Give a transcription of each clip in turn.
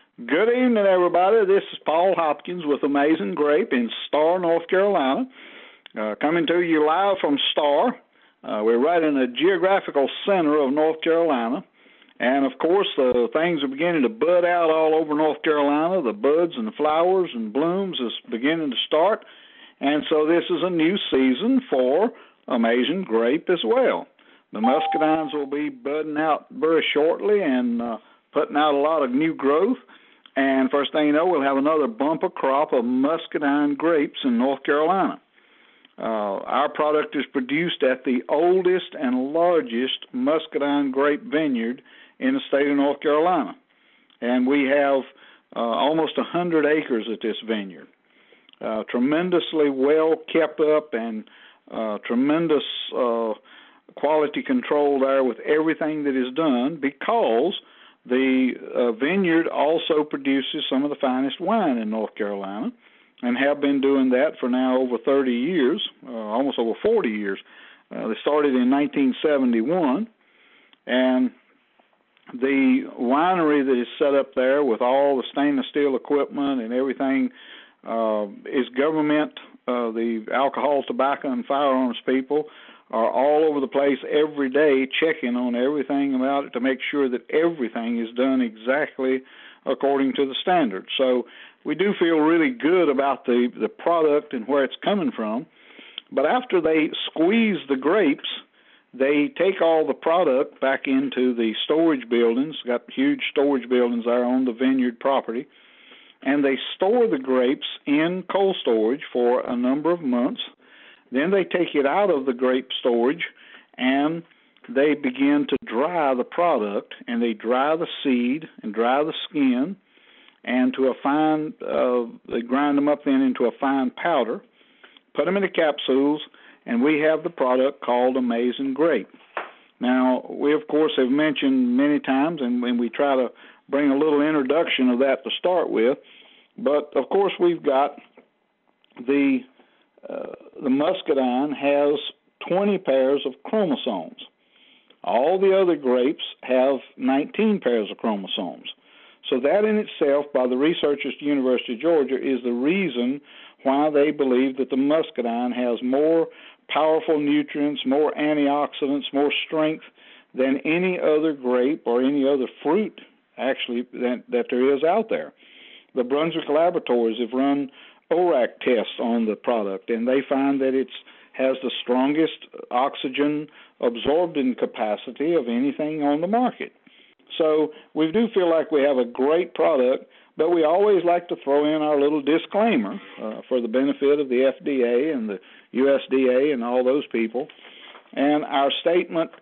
Good evening, everybody. This is Paul Hopkins with Amazing Grape in Star, North Carolina. Coming to you live from Star. We're right in the geographical center of North Carolina. And, of course, things are beginning to bud out all over North Carolina. The buds and the flowers and blooms is beginning to start. And so this is a new season for Amazing Grape as well. The muscadines will be budding out very shortly and putting out a lot of new growth. And first thing you know, we'll have another bumper crop of muscadine grapes in North Carolina. Our product is produced at the oldest and largest muscadine grape vineyard in the state of North Carolina. And we have almost 100 acres at this vineyard. Tremendously well kept up and tremendous quality control there with everything that is done, because the vineyard also produces some of the finest wine in North Carolina, and have been doing that for now over 30 years, almost over 40 years. They started in 1971, and the winery that is set up there with all the stainless steel equipment and everything is government. The alcohol, tobacco, and firearms people are all over the place every day checking on everything about it to make sure that everything is done exactly according to the standards. So we do feel really good about the product and where it's coming from. But after they squeeze the grapes, they take all the product back into the storage buildings, got huge storage buildings there on the vineyard property, and they store the grapes in cold storage for a number of months. Then they take it out of the grape storage and they begin to dry the product, and they dry the seed and dry the skin, and to a fine, they grind them up then into a fine powder, put them into capsules, and we have the product called Amazing Grape. Now, we, of course, have mentioned many times, and we try to bring a little introduction of that to start with, but, of course, we've got the muscadine has 20 pairs of chromosomes. All the other grapes have 19 pairs of chromosomes. So that in itself, by the researchers at the University of Georgia, is the reason why they believe that the muscadine has more powerful nutrients, more antioxidants, more strength than any other grape or any other fruit, actually, that there is out there. The Brunswick Laboratories have run ORAC tests on the product, and they find that it has the strongest oxygen absorbing capacity of anything on the market. So we do feel like we have a great product, but we always like to throw in our little disclaimer for the benefit of the FDA and the USDA and all those people. And our statement,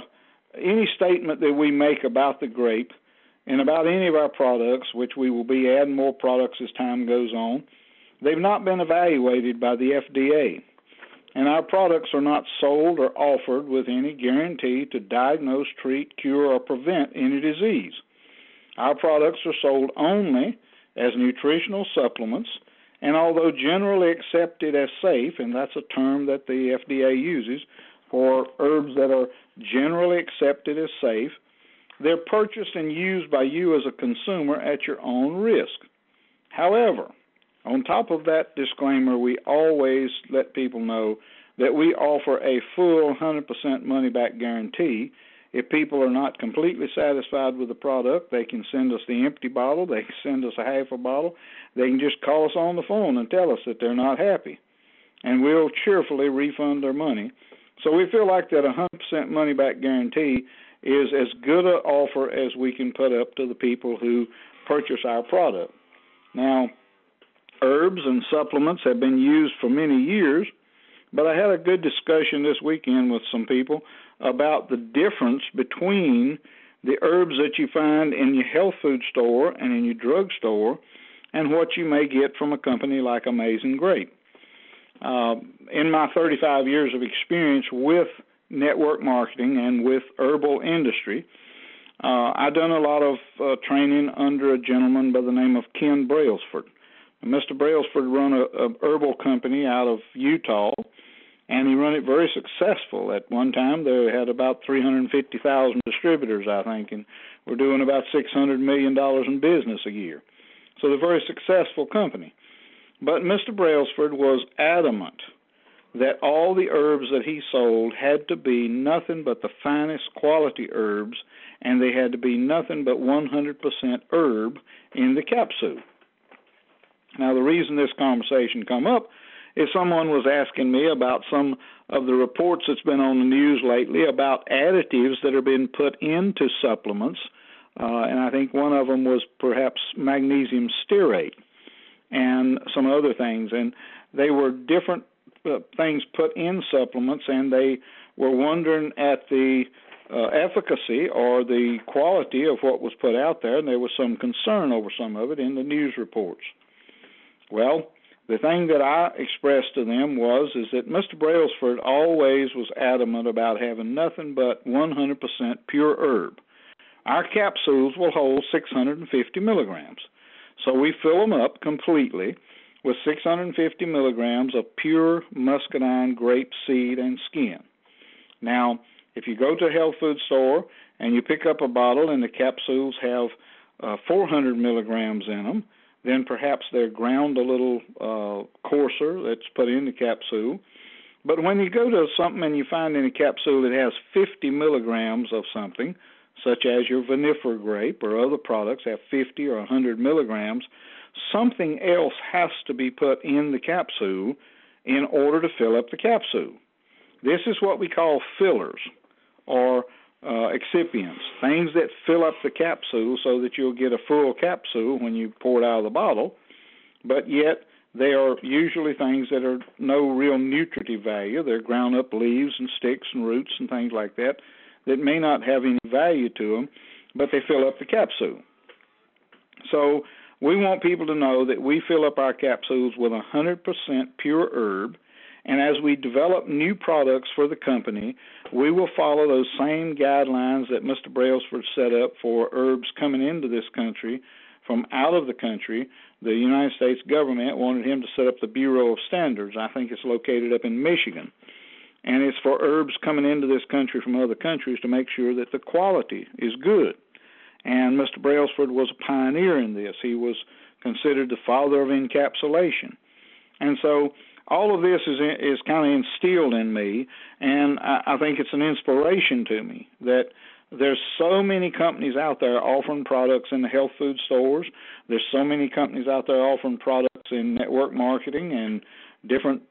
any statement that we make about the grape and about any of our products, which we will be adding more products as time goes on, they've not been evaluated by the FDA. And our products are not sold or offered with any guarantee to diagnose, treat, cure, or prevent any disease. Our products are sold only as nutritional supplements, and although generally accepted as safe, and that's a term that the FDA uses for herbs that are generally accepted as safe, they're purchased and used by you as a consumer at your own risk. However, on top of that disclaimer, we always let people know that we offer a full 100% money-back guarantee. If people are not completely satisfied with the product, they can send us the empty bottle, they can send us a half a bottle, they can just call us on the phone and tell us that they're not happy, and we'll cheerfully refund their money. So we feel like that 100% money-back guarantee is as good an offer as we can put up to the people who purchase our product. Now, herbs and supplements have been used for many years, but I had a good discussion this weekend with some people about the difference between the herbs that you find in your health food store and in your drug store and what you may get from a company like Amazing Grape. In my 35 years of experience with network marketing and with herbal industry, I've done a lot of training under a gentleman by the name of Ken Brailsford. Mr. Brailsford run a herbal company out of Utah, And he run it very successful. At one time, they had about 350,000 distributors, I think, and we're doing about $600 million in business a year. So they're a very successful company. But Mr. Brailsford was adamant that all the herbs that he sold had to be nothing but the finest quality herbs, and they had to be nothing but 100% herb in the capsule. Now, the reason this conversation come up is someone was asking me about some of the reports that's been on the news lately about additives that are being put into supplements, and I think one of them was perhaps magnesium stearate and some other things, and they were different things put in supplements, and they were wondering at the efficacy or the quality of what was put out there, and there was some concern over some of it in the news reports. Well, the thing that I expressed to them is that Mr. Brailsford always was adamant about having nothing but 100% pure herb. Our capsules will hold 650 milligrams, so we fill them up completely with 650 milligrams of pure muscadine grape seed and skin. Now, if you go to a health food store and you pick up a bottle and the capsules have 400 milligrams in them, then perhaps they're ground a little coarser that's put in the capsule. But when you go to something and you find in a capsule that has 50 milligrams of something, such as your vinifera grape or other products have 50 or 100 milligrams, something else has to be put in the capsule in order to fill up the capsule. This is what we call fillers or excipients, things that fill up the capsule so that you'll get a full capsule when you pour it out of the bottle, but yet they are usually things that are no real nutritive value. They're ground up leaves and sticks and roots and things like that that may not have any value to them, but they fill up the capsule. So we want people to know that we fill up our capsules with 100% pure herb, and as we develop new products for the company, we will follow those same guidelines that Mr. Brailsford set up for herbs coming into this country from out of the country. The United States government wanted him to set up the Bureau of Standards. I think it's located up in Michigan. And it's for herbs coming into this country from other countries to make sure that the quality is good. And Mr. Brailsford was a pioneer in this. He was considered the father of encapsulation. And so all of this is kind of instilled in me, and I think it's an inspiration to me that there's so many companies out there offering products in the health food stores. There's so many companies out there offering products in network marketing and different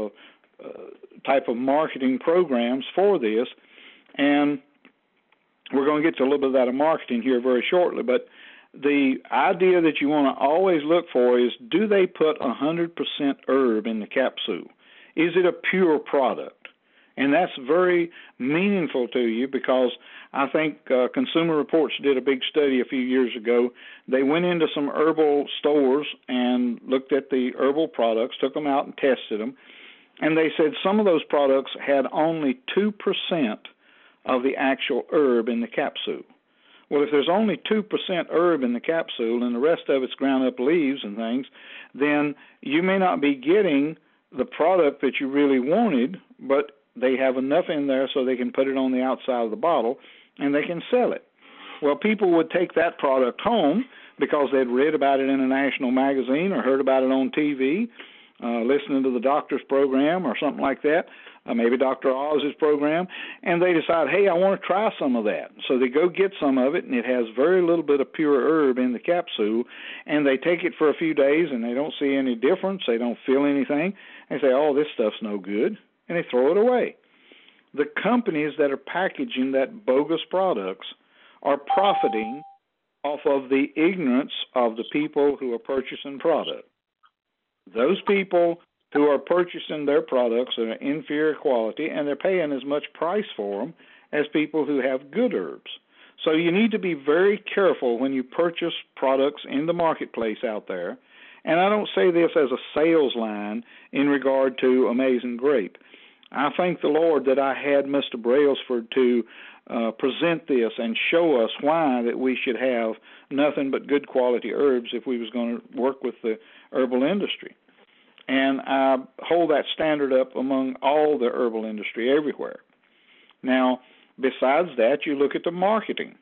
type of marketing programs for this. And we're going to get to a little bit of that in marketing here very shortly, but the idea that you want to always look for is, do they put 100% herb in the capsule? Is it a pure product? And that's very meaningful to you, because I think Consumer Reports did a big study a few years ago. They went into some herbal stores and looked at the herbal products, took them out and tested them, and they said some of those products had only 2% of the actual herb in the capsule. Well, if there's only 2% herb in the capsule and the rest of it's ground up leaves and things, then you may not be getting the product that you really wanted, but they have enough in there so they can put it on the outside of the bottle and they can sell it. Well, people would take that product home because they'd read about it in a national magazine or heard about it on TV, listening to the doctor's program or something like that, maybe Dr. Oz's program, and they decide, hey, I want to try some of that. So they go get some of it, and it has very little bit of pure herb in the capsule, and they take it for a few days, and they don't see any difference. They don't feel anything. They say, oh, this stuff's no good, and they throw it away. The companies that are packaging that bogus products are profiting off of the ignorance of the people who are purchasing product. Those people who are purchasing their products at an inferior quality, and they're paying as much price for them as people who have good herbs. So you need to be very careful when you purchase products in the marketplace out there. And I don't say this as a sales line in regard to Amazing Grape. I thank the Lord that I had Mr. Brailsford to present this and show us why that we should have nothing but good quality herbs if we was going to work with the herbal industry. And I hold that standard up among all the herbal industry everywhere. Now, besides that, you look at the marketing.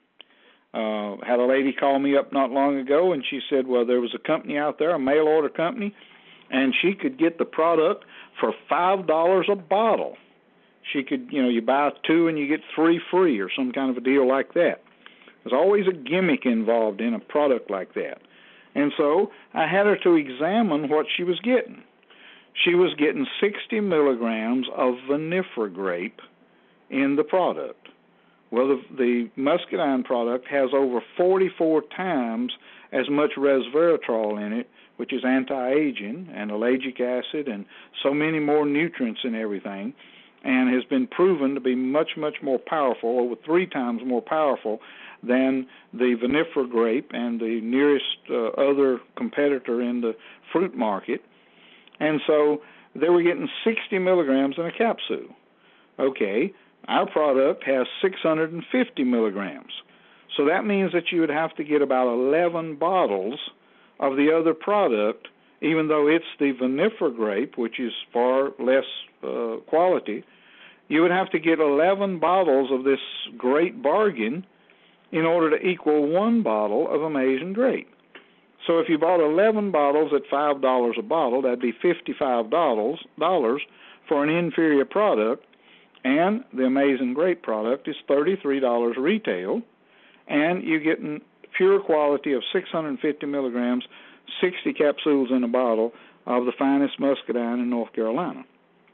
Had a lady call me up not long ago, and she said, well, there was a company out there, a mail order company, and she could get the product for $5 a bottle. She could, you buy 2 and you get 3 free or some kind of a deal like that. There's always a gimmick involved in a product like that. And so I had her to examine what she was getting. She was getting 60 milligrams of vinifera grape in the product. Well, the muscadine product has over 44 times as much resveratrol in it, which is anti-aging and ellagic acid and so many more nutrients and everything, and has been proven to be much, much more powerful, over 3 times more powerful than the vinifera grape and the nearest other competitor in the fruit market. And so they were getting 60 milligrams in a capsule. Okay, our product has 650 milligrams. So that means that you would have to get about 11 bottles of the other product, even though it's the vinifera grape, which is far less quality. You would have to get 11 bottles of this great bargain in order to equal 1 bottle of Amazing Grape. So if you bought 11 bottles at $5 a bottle, that'd be $55 for an inferior product, and the Amazing Grape product is $33 retail, and you're getting pure quality of 650 milligrams, 60 capsules in a bottle of the finest muscadine in North Carolina.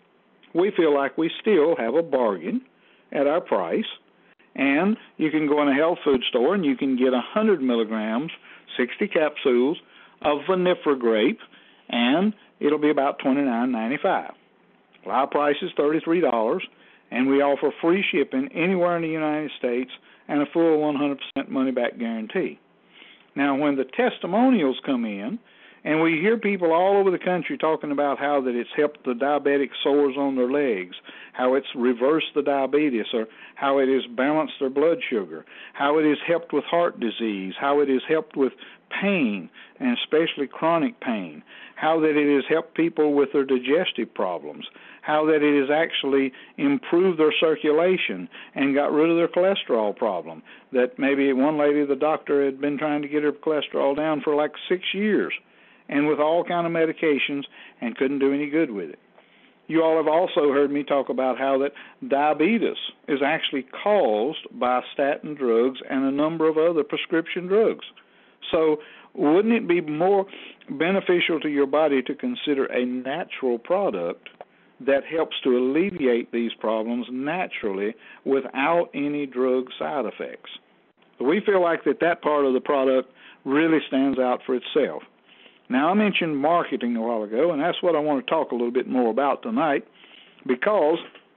We feel like we still have a bargain at our price, and you can go in a health food store and you can get 100 milligrams, 60 capsules of vinifera grape, and it'll be about $29.95. Well, our price is $33, and we offer free shipping anywhere in the United States and a full 100% money-back guarantee. Now, when the testimonials come in, and we hear people all over the country talking about how that it's helped the diabetic sores on their legs, how it's reversed the diabetes, or how it has balanced their blood sugar, how it has helped with heart disease, how it has helped with pain, and especially chronic pain, how that it has helped people with their digestive problems, how that it has actually improved their circulation and got rid of their cholesterol problem, that maybe one lady, the doctor, had been trying to get her cholesterol down for like 6 years, and with all kind of medications, and couldn't do any good with it. You all have also heard me talk about how that diabetes is actually caused by statin drugs and a number of other prescription drugs. So wouldn't it be more beneficial to your body to consider a natural product that helps to alleviate these problems naturally without any drug side effects? We feel like that part of the product really stands out for itself. Now, I mentioned marketing a while ago, and that's what I want to talk a little bit more about tonight, because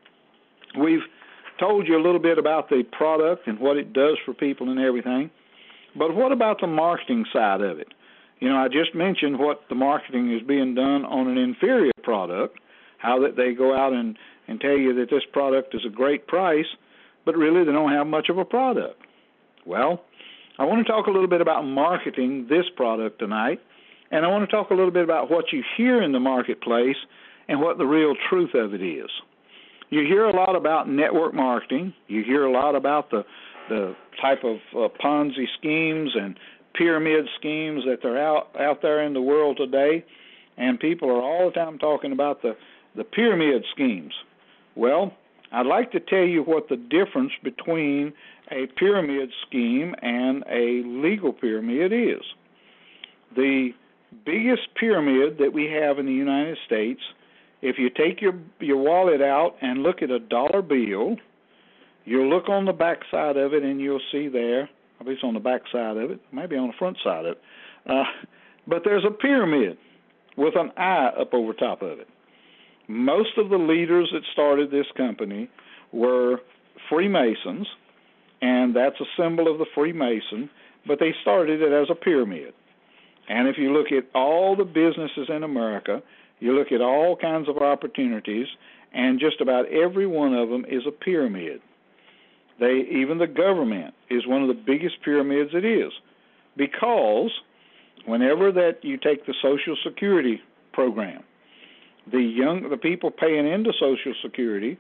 we've told you a little bit about the product and what it does for people and everything, but what about the marketing side of it? I just mentioned what the marketing is being done on an inferior product, how that they go out and tell you that this product is a great price, but really they don't have much of a product. Well, I want to talk a little bit about marketing this product tonight, and I want to talk a little bit about what you hear in the marketplace and what the real truth of it is. You hear a lot about network marketing. You hear a lot about the type of Ponzi schemes and pyramid schemes that are out there in the world today, and people are all the time talking about the pyramid schemes. Well, I'd like to tell you what the difference between a pyramid scheme and a legal pyramid is. The biggest pyramid that we have in the United States, if you take your wallet out and look at a dollar bill, you'll look on the back side of it and you'll see there, I believe it's on the back side of it, maybe on the front side of it, but there's a pyramid with an I up over top of it. Most of the leaders that started this company were Freemasons, and that's a symbol of the Freemason, but they started it as a pyramid. And if you look at all the businesses in America, you look at all kinds of opportunities, and just about every one of them is a pyramid. Even the government is one of the biggest pyramids it is, because whenever that you take the Social Security program, The people paying into Social Security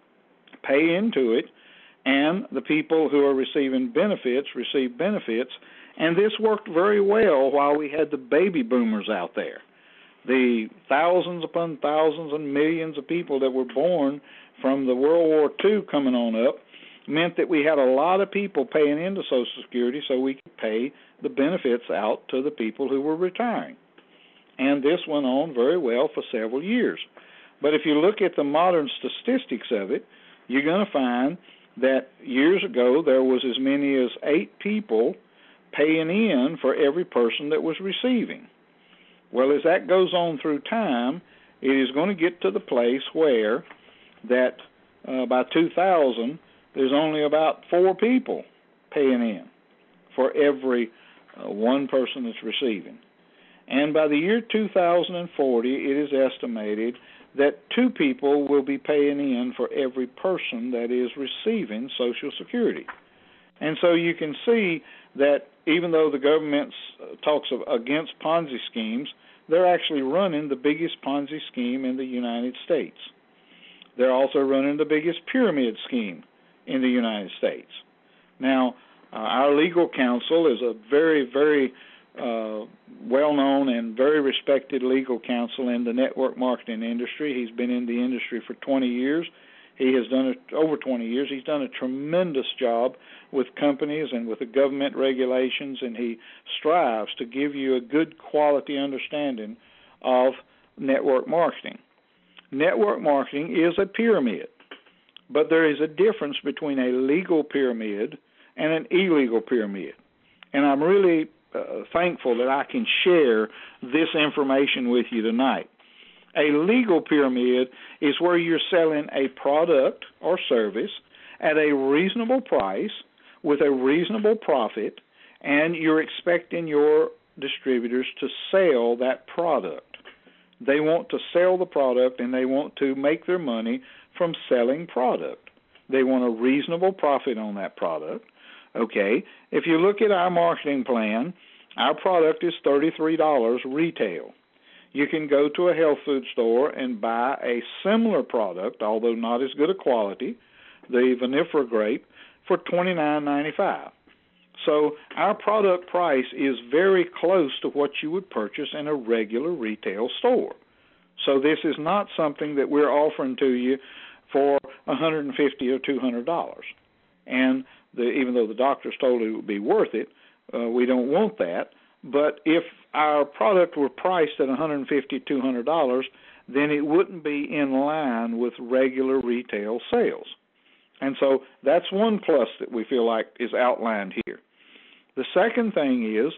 pay into it, and the people who are receiving benefits receive benefits. And this worked very well while we had the baby boomers out there. The thousands upon thousands and millions of people that were born from the World War II coming on up meant that we had a lot of people paying into Social Security so we could pay the benefits out to the people who were retiring. And this went on very well for several years. But if you look at the modern statistics of it, you're going to find that years ago there was as many as 8 people paying in for every person that was receiving. Well, as that goes on through time, it is going to get to the place where that by 2000, there's only about 4 people paying in for every one person that's receiving. And by the year 2040, it is estimated that 2 people will be paying in for every person that is receiving Social Security. And so you can see that even though the government talks against Ponzi schemes, they're actually running the biggest Ponzi scheme in the United States. They're also running the biggest pyramid scheme in the United States. Now, our legal counsel is a very, very well-known and very respected legal counsel in the network marketing industry. He's been in the industry for 20 years. He has done it over 20 years. He's done a tremendous job with companies and with the government regulations, and he strives to give you a good quality understanding of network marketing. Network marketing is a pyramid, but there is a difference between a legal pyramid and an illegal pyramid. And I'm really thankful that I can share this information with you tonight. A legal pyramid is where you're selling a product or service at a reasonable price with a reasonable profit, and you're expecting your distributors to sell that product. They want to sell the product, and they want to make their money from selling product. They want a reasonable profit on that product. Okay, if you look at our marketing plan, our product is $33 retail. You can go to a health food store and buy a similar product, although not as good a quality, the Vinifera grape, for $29.95. So our product price is very close to what you would purchase in a regular retail store. So this is not something that we're offering to you for $150 or $200. And even though the doctors told it would be worth it, we don't want that. But if our product were priced at $150, $200, then it wouldn't be in line with regular retail sales. And so that's one plus that we feel like is outlined here. The second thing is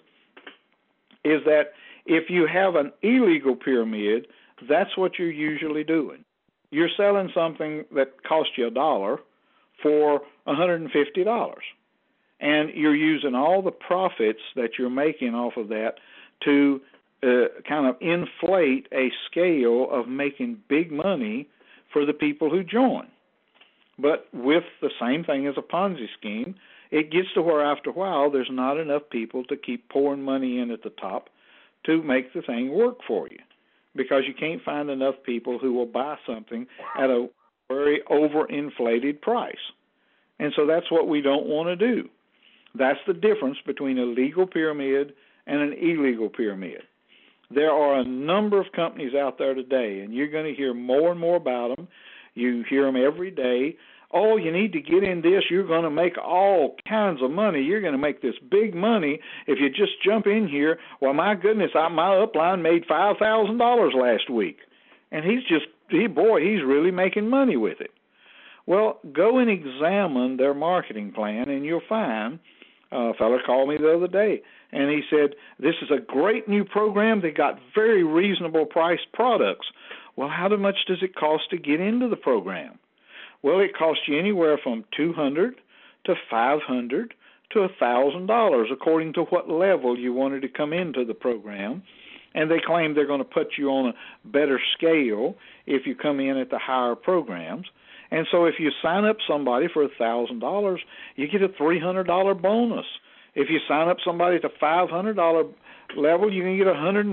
that if you have an illegal pyramid, that's what you're usually doing. You're selling something that cost you $1 for $150. And you're using all the profits that you're making off of that to kind of inflate a scale of making big money for the people who join. But with the same thing as a Ponzi scheme, it gets to where after a while there's not enough people to keep pouring money in at the top to make the thing work for you, because you can't find enough people who will buy something at a very overinflated price. And so that's what we don't want to do. That's the difference between a legal pyramid and an illegal pyramid. There are a number of companies out there today, and you're going to hear more and more about them. You hear them every day. Oh, you need to get in this. You're going to make all kinds of money. You're going to make this big money if you just jump in here. Well, my goodness, my upline made $5,000 last week. And he's really making money with it. Well, go and examine their marketing plan, and you'll find, a fellow called me the other day, and he said, this is a great new program. They got very reasonable priced products. Well, how much does it cost to get into the program? Well, it costs you anywhere from $200 to $500 to $1,000, according to what level you wanted to come into the program. And they claim they're going to put you on a better scale if you come in at the higher programs. And so if you sign up somebody for $1,000, you get a $300 bonus. If you sign up somebody at a $500 level, you can get a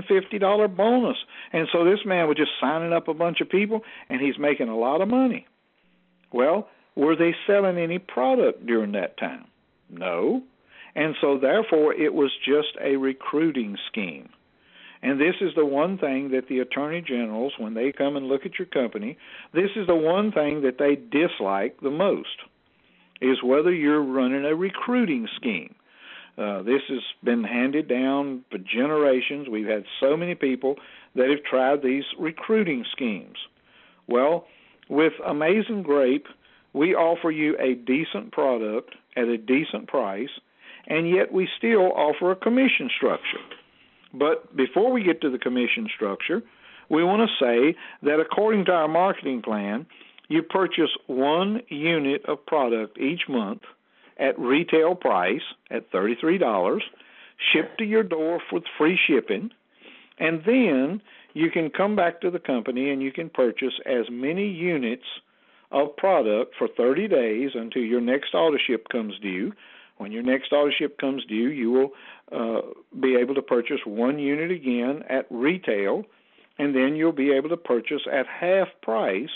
$150 bonus. And so this man was just signing up a bunch of people, and he's making a lot of money. Well, were they selling any product during that time? No. And so therefore it was just a recruiting scheme. And this is the one thing that the attorney generals, when they come and look at your company, this is the one thing that they dislike the most, is whether you're running a recruiting scheme. This has been handed down for generations. We've had so many people that have tried these recruiting schemes. Well, with Amazing Grape, we offer you a decent product at a decent price, and yet we still offer a commission structure. But before we get to the commission structure, we want to say that according to our marketing plan, you purchase 1 unit of product each month at retail price at $33, shipped to your door with free shipping, and then you can come back to the company and you can purchase as many units of product for 30 days until your next auto ship comes due. When your next auto ship comes due, you will be able to purchase 1 unit again at retail, and then you'll be able to purchase at half price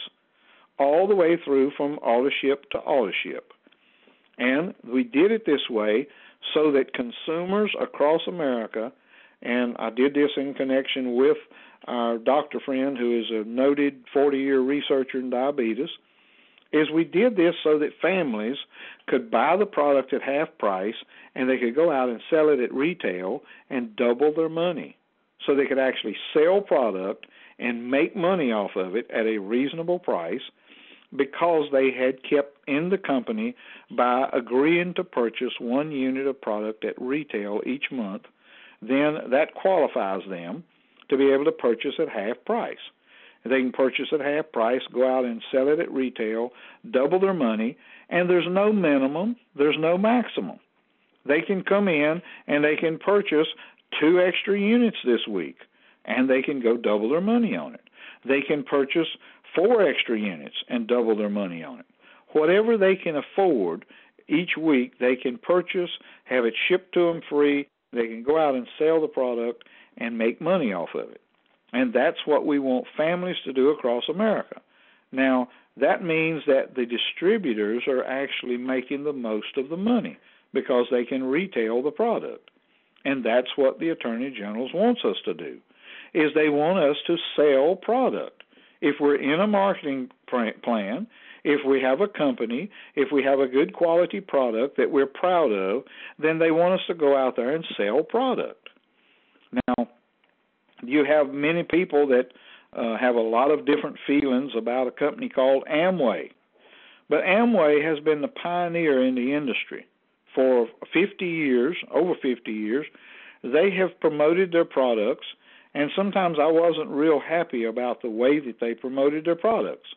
all the way through from auto ship to auto ship. And we did it this way so that consumers across America, and I did this in connection with our doctor friend who is a noted 40-year researcher in diabetes, is we did this so that families could buy the product at half price and they could go out and sell it at retail and double their money. So they could actually sell product and make money off of it at a reasonable price because they had kept in the company by agreeing to purchase 1 unit of product at retail each month. Then that qualifies them to be able to purchase at half price. They can purchase at half price, go out and sell it at retail, double their money, and there's no minimum, there's no maximum. They can come in and they can purchase 2 extra units this week, and they can go double their money on it. They can purchase 4 extra units and double their money on it. Whatever they can afford each week, they can purchase, have it shipped to them free. They can go out and sell the product and make money off of it. And that's what we want families to do across America. Now, that means that the distributors are actually making the most of the money because they can retail the product. And that's what the Attorney General wants us to do, is they want us to sell product. If we're in a marketing plan, if we have a company, if we have a good quality product that we're proud of, then they want us to go out there and sell product. Now, you have many people that have a lot of different feelings about a company called Amway. But Amway has been the pioneer in the industry. For 50 years, over 50 years, they have promoted their products, and sometimes I wasn't real happy about the way that they promoted their products.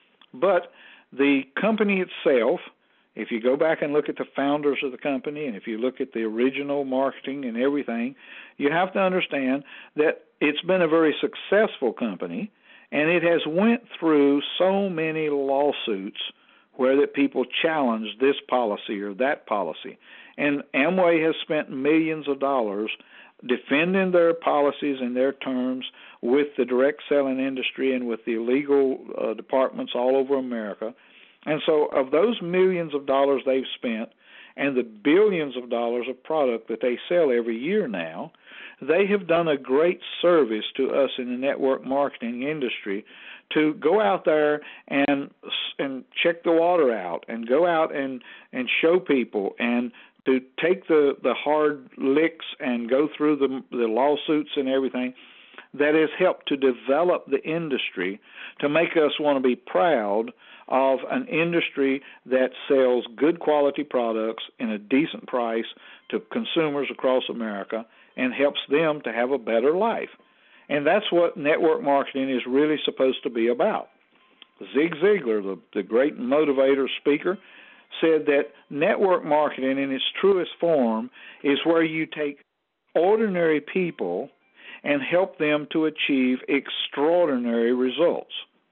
But the company itself, if you go back and look at the founders of the company, and if you look at the original marketing and everything, you have to understand that it's been a very successful company, and it has went through so many lawsuits where that people challenge this policy or that policy. And Amway has spent millions of dollars defending their policies and their terms with the direct selling industry and with the legal departments all over America. And so of those millions of dollars they've spent and the billions of dollars of product that they sell every year now, they have done a great service to us in the network marketing industry to go out there and check the water out and go out and show people and to take the hard licks and go through the lawsuits and everything. That has helped to develop the industry to make us want to be proud of an industry that sells good quality products in a decent price to consumers across America and helps them to have a better life. And that's what network marketing is really supposed to be about. Zig Ziglar, the great motivator speaker, said that network marketing in its truest form is where you take ordinary people and help them to achieve extraordinary results.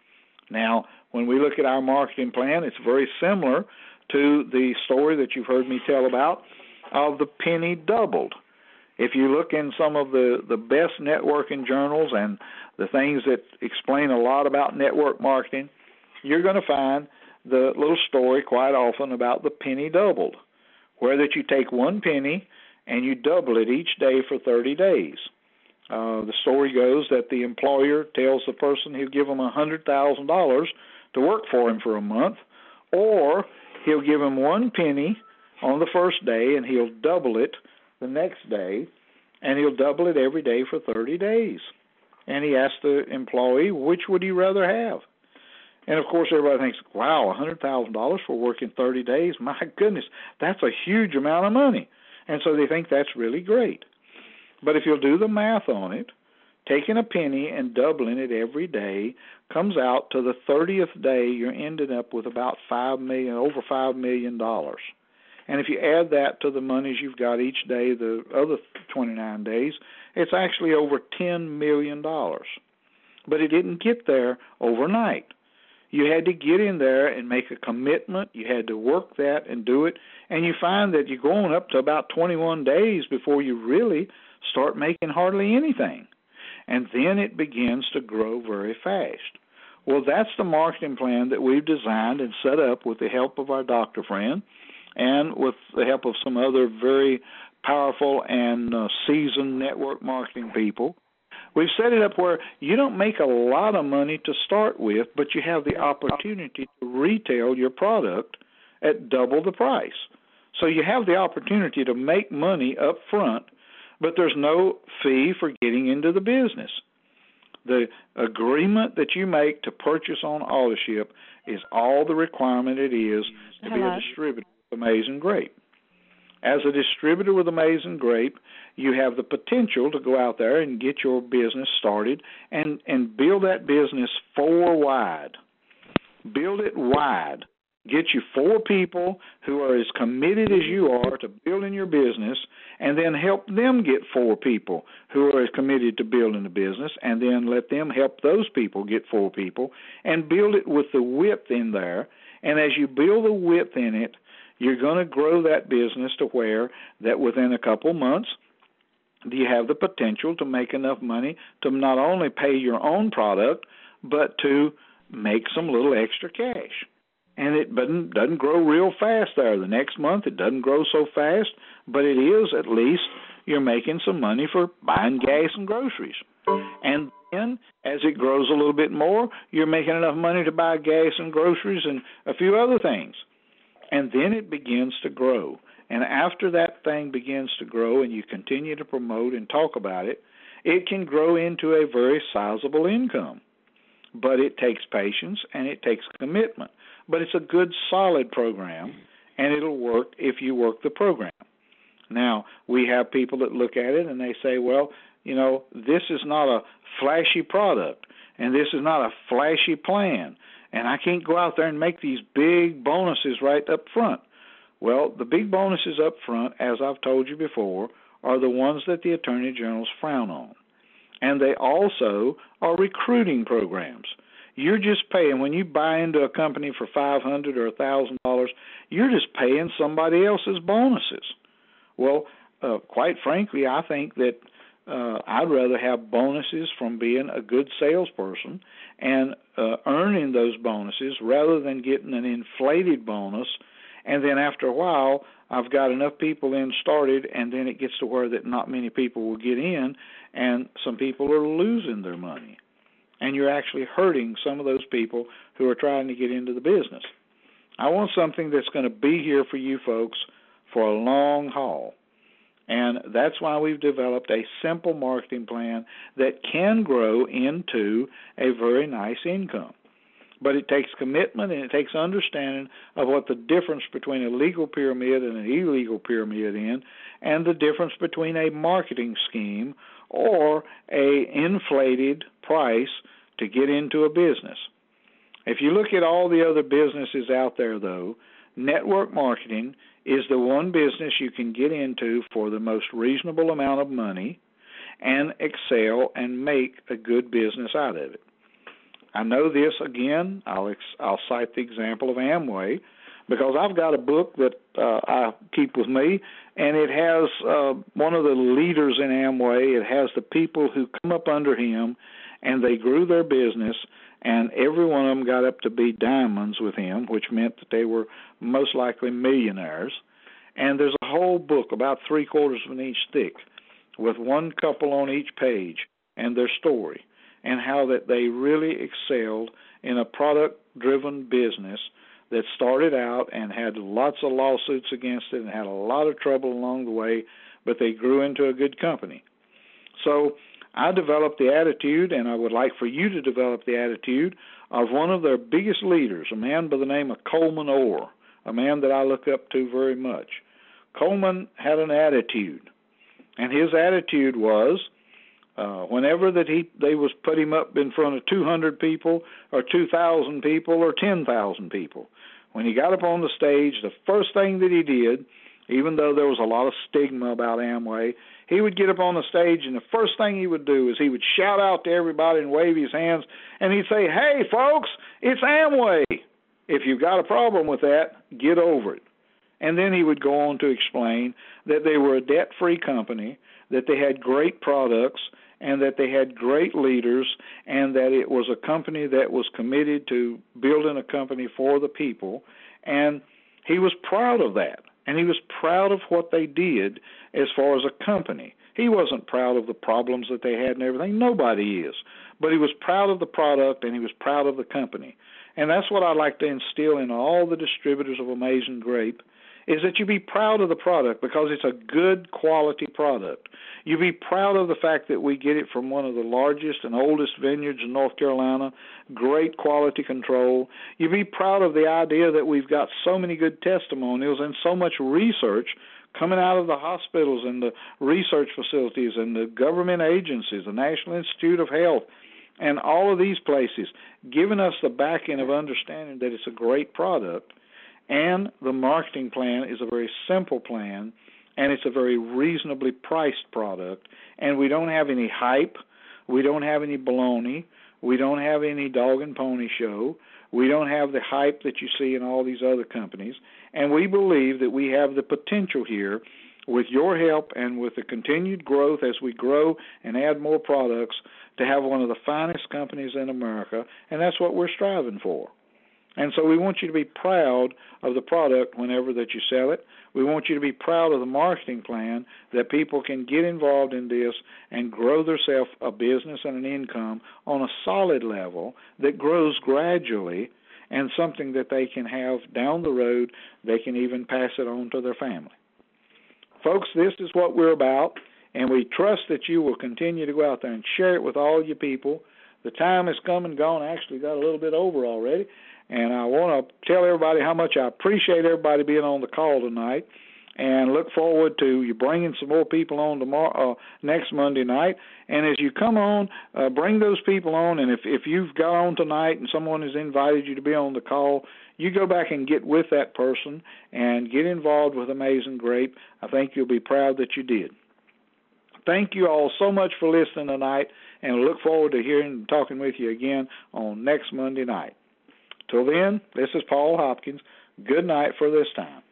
Now, when we look at our marketing plan, it's very similar to the story that you've heard me tell about of the penny doubled. If you look in some of the best networking journals and the things that explain a lot about network marketing, you're going to find the little story quite often about the penny doubled, where that you take one penny and you double it each day for 30 days. The story goes that the employer tells the person he'll give them $100,000 to work for him for a month, or he'll give him one penny on the first day and he'll double it the next day, and he'll double it every day for 30 days. And he asked the employee, which would he rather have? And, of course, everybody thinks, wow, $100,000 for working 30 days? My goodness, that's a huge amount of money. And so they think that's really great. But if you'll do the math on it, taking a penny and doubling it every day comes out to the 30th day, you're ending up with about over $5 million. And if you add that to the monies you've got each day, the other 29 days, it's actually over $10 million. But it didn't get there overnight. You had to get in there and make a commitment. You had to work that and do it. And you find that you're going up to about 21 days before you really start making hardly anything. And then it begins to grow very fast. Well, that's the marketing plan that we've designed and set up with the help of our doctor friend and with the help of some other very powerful and seasoned network marketing people. We've set it up where you don't make a lot of money to start with, but you have the opportunity to retail your product at double the price. So you have the opportunity to make money up front, but there's no fee for getting into the business. The agreement that you make to purchase on Autoship is all the requirement it is to be a distributor with Amazing Grape. As a distributor with Amazing Grape, you have the potential to go out there and get your business started and build that business wide. Build it wide. Get you 4 people who are as committed as you are to building your business, and then help them get 4 people who are as committed to building the business, and then let them help those people get 4 people, and build it with the width in there. And as you build the width in it, you're going to grow that business to where that within a couple months, you have the potential to make enough money to not only pay your own product, but to make some little extra cash. And it doesn't grow real fast there. The next month it doesn't grow so fast, but it is at least you're making some money for buying gas and groceries. And then as it grows a little bit more, you're making enough money to buy gas and groceries and a few other things. And then it begins to grow. And after that thing begins to grow and you continue to promote and talk about it, it can grow into a very sizable income. But it takes patience and it takes commitment. But it's a good, solid program, and it'll work if you work the program. Now, we have people that look at it and they say, well, you know, this is not a flashy product, and this is not a flashy plan, and I can't go out there and make these big bonuses right up front. Well, the big bonuses up front, as I've told you before, are the ones that the attorney generals frown on. And they also are recruiting programs. You're just paying, when you buy into a company for $500 or $1,000, you're just paying somebody else's bonuses. Well, quite frankly, I think that I'd rather have bonuses from being a good salesperson and earning those bonuses rather than getting an inflated bonus. And then after a while, I've got enough people in started, and then it gets to where that not many people will get in, and some people are losing their money. And you're actually hurting some of those people who are trying to get into the business. I want something that's going to be here for you folks for a long haul. And that's why we've developed a simple marketing plan that can grow into a very nice income. But it takes commitment and it takes understanding of what the difference between a legal pyramid and an illegal pyramid is, and the difference between a marketing scheme or a inflated price to get into a business. If you look at all the other businesses out there, though, network marketing is the one business you can get into for the most reasonable amount of money and excel and make a good business out of it. I know this, again, I'll cite the example of Amway, because I've got a book that I keep with me, and it has one of the leaders in Amway. It has the people who come up under him, and they grew their business, and every one of them got up to be diamonds with him, which meant that they were most likely millionaires. And there's a whole book, about 3/4 of an inch thick, with one couple on each page and their story, and how that they really excelled in a product-driven business that started out and had lots of lawsuits against it and had a lot of trouble along the way, but they grew into a good company. So I developed the attitude, and I would like for you to develop the attitude of one of their biggest leaders, a man by the name of Coleman Orr, a man that I look up to very much. Coleman had an attitude, and his attitude was whenever that they was put him up in front of 200 people or 2,000 people or 10,000 people, when he got up on the stage, the first thing that he did, even though there was a lot of stigma about Amway, he would get up on the stage, and the first thing he would do is he would shout out to everybody and wave his hands, and he'd say, "Hey, folks, it's Amway. If you've got a problem with that, get over it." And then he would go on to explain that they were a debt-free company, that they had great products, and that they had great leaders, and that it was a company that was committed to building a company for the people. And he was proud of that, and he was proud of what they did as far as a company. He wasn't proud of the problems that they had and everything. Nobody is. But he was proud of the product, and he was proud of the company. And that's what I like to instill in all the distributors of Amazing Grape, is that you be proud of the product because it's a good quality product. You be proud of the fact that we get it from one of the largest and oldest vineyards in North Carolina, great quality control. You be proud of the idea that we've got so many good testimonials and so much research coming out of the hospitals and the research facilities and the government agencies, the National Institute of Health, and all of these places, giving us the backing of understanding that it's a great product. And the marketing plan is a very simple plan, and it's a very reasonably priced product. And we don't have any hype. We don't have any baloney. We don't have any dog and pony show. We don't have the hype that you see in all these other companies. And we believe that we have the potential here, with your help and with the continued growth as we grow and add more products, to have one of the finest companies in America, and that's what we're striving for. And so we want you to be proud of the product whenever that you sell it. We want you to be proud of the marketing plan, that people can get involved in this and grow themselves a business and an income on a solid level that grows gradually, and something that they can have down the road. They can even pass it on to their family. Folks, this is what we're about, and we trust that you will continue to go out there and share it with all your people. The time has come and gone. Actually got a little bit over already. And I want to tell everybody how much I appreciate everybody being on the call tonight, and look forward to you bringing some more people on tomorrow, next Monday night. And as you come on, bring those people on. And if you've got on tonight and someone has invited you to be on the call, you go back and get with that person and get involved with Amazing Grape. I think you'll be proud that you did. Thank you all so much for listening tonight, and we look forward to hearing and talking with you again on next Monday night. Till then, this is Paul Hopkins. Good night for this time.